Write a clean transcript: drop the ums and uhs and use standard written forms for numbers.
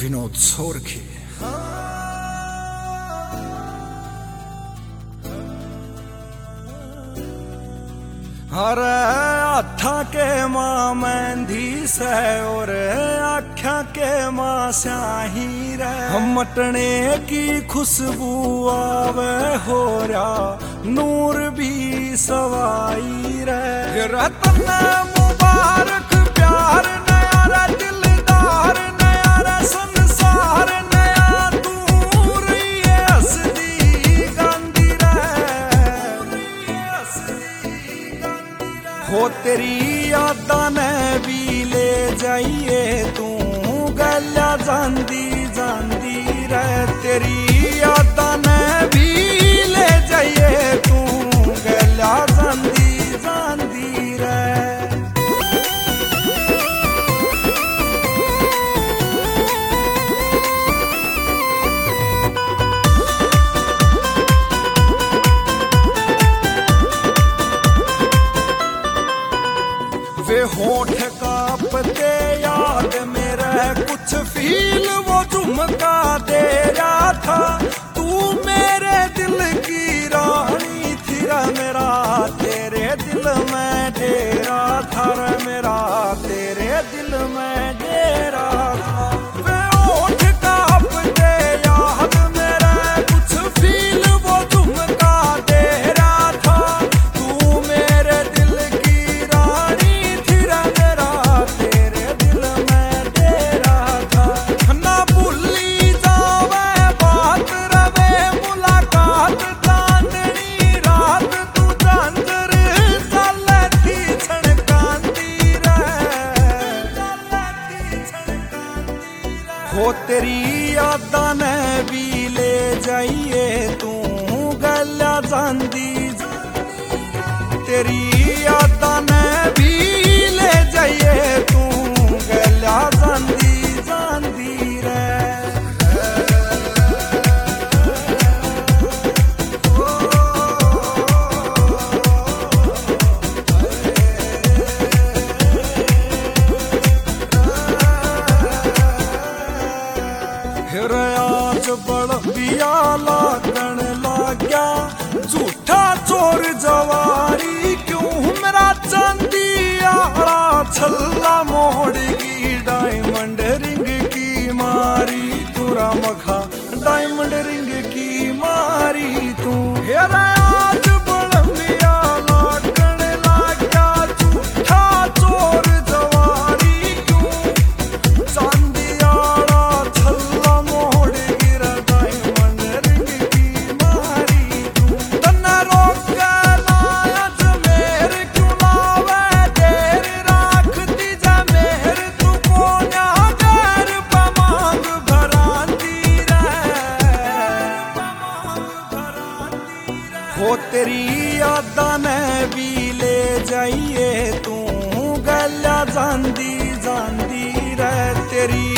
विनोद सोरखे। अरे आठा के मां मेहंदी से और आख्या के मां स्याही रे, मटने की खुशबू आवे हो रहा नूर भी सवाई रे। रतन मुबारक प्यार नया रे, दिलदार नया रे, संसार नया दूर ये हसदी गांधी हो तेरी यादा ने भी ले जाइए तू गल्या जांदी जांदी रे। तेरी यादा ने भी ले जाइए तू गल्या जांदी जांदी रे। वे होठ कांपते याद मेरे कुछ फील वो झुमका दे रहा था। तू मेरे दिल की रानी थी मेरा तेरे दिल में डेरा था मेरा तेरे दिल में डेरा था। वे होठ कांपते याद मेरे कुछ फील वो झुमका दे रहा था। तू मेरे दिल की हो तेरी यादा ने भी ले जाइए तू गल्या जांदी। तेरी यादा ने भी ले जाइए तू गल्या जांदी जांदी रे। आज बड़बिया लागण लाग्या झूठा चोर जवारी, क्यों मेरा चांदी आड़ा छल्ला मोड़गी डायमंड रिंग की मारी। तुरा मखा डायमंड रिंग की मारी तू। आज बड़बिया लागण लाग्या झूठा चोर जवारी, क्यों चांदी आड़ा छल्ला हो तेरी यादा ने भी ले जाइए तू गल्या जांदी जांदी रे। तेरी